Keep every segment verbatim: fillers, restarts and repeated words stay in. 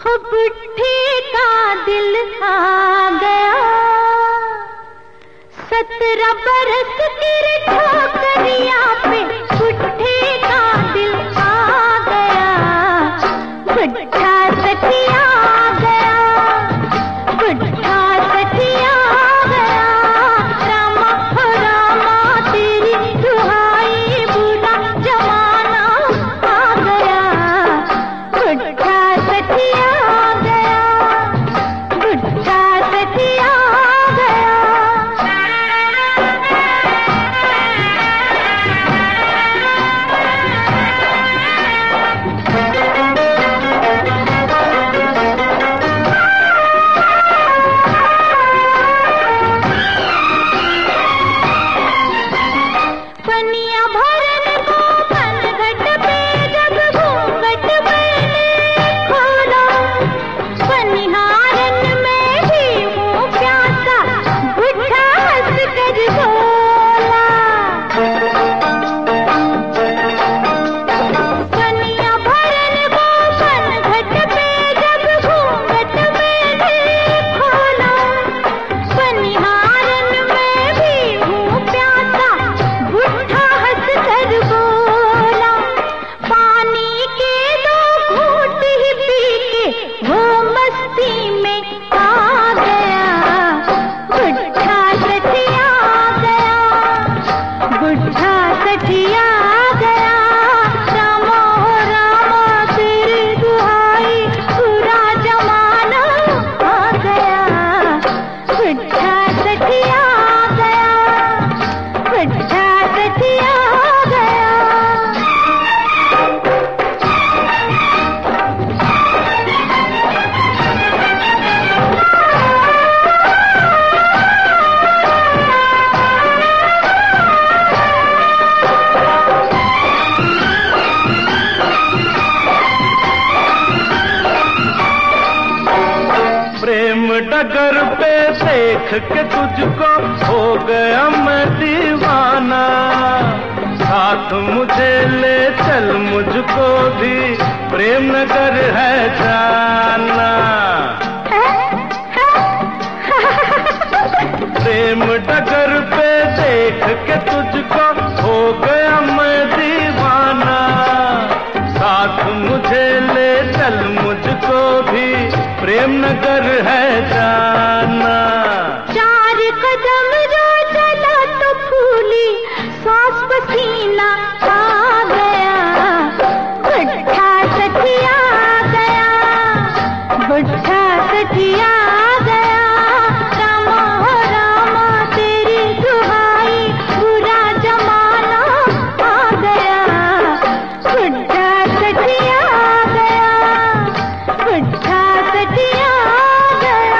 बुढ़े का दिल आ गया, सत्रह बरस की ठोकरिया पे बुढ़े का दिल आ गया। बुढ़ा सखिया आ गया, बुढ़ा सखिया आ गया। रामा हो रामा तेरी दुहाई, बुरा जमाना आ गया। बुढ़ा सखिया आ गया, बुढ़ा सखिया आ गया। पनिया भरन को पनघट पे जब घूंघट मैंने खोला, पनिहारन में भी मुँह प्यासा बुढ़ा हंस कर बोला। पनिया भरन को पनघट पे जब घूंघट मैंने खोला, पनिहारन में भी मुँह प्यासा बुढ़ा हंस कर बोला। पानी के दो घूंट ही पी के वो मस्ती में आ गया। बुढ़ा सखिया आ गया, बुढ़ा सखिया आ गया। रामा हो रामा तेरी दुहाई, बुरा जमाना आ गया। बुढ़ा सखिया आ गया, बुढ़ा सखिया आ गया। प्रेम डगर पे देख के तुझको हो गया मैं दीवाना। साथ मुझे ले चल, मुझको भी प्रेम नगर है जाना। प्रेम डगर पे देख के तुझको हो गया मैं दीवाना। साथ मुझे ले चल, मुझको भी प्रेम नगर है जाना। चार कदम जो चला तो फूली सांस पसीना आ गया। बुढ़ा सखिया आ गया, बुढ़ा सखिया आ गया। रामा हो रामा तेरी दुहाई, बुरा जमाना आ गया। बुढ़ा सखिया आ गया, बुढ़ा सखिया आ गया।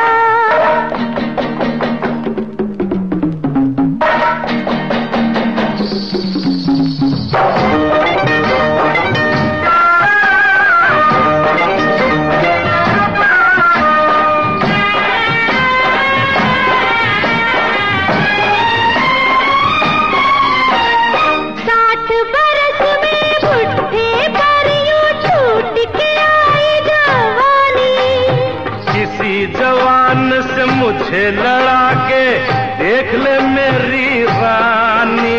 साठ बरस में बुढ़े पर यूं छूट के आई जवानी। किसी जवान से मुझे लड़ा के देख ले मेरी रानी।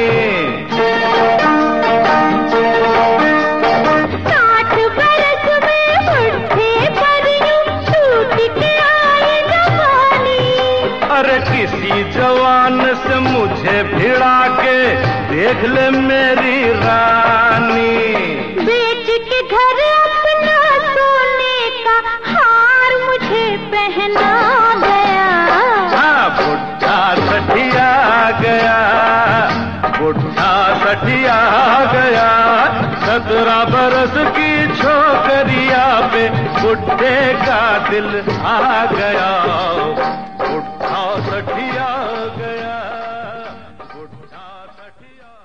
साठ बरस में बुढ़े पर यूं छूट के आई जवानी। अरे किसी जवान से मुझे भिड़ा के देख ले मेरी रानी। बेच के घर अपना सोने का हार मुझे पहना गया। हाँ, बुढ़ा सठिया आ गया, बुढ़ा सठिया आ गया। सत्रह बरस की छोकरिया पे बुढ़े का दिल आ गया। बुढ़ा सठिया आ गया, बुढ़ा सठिया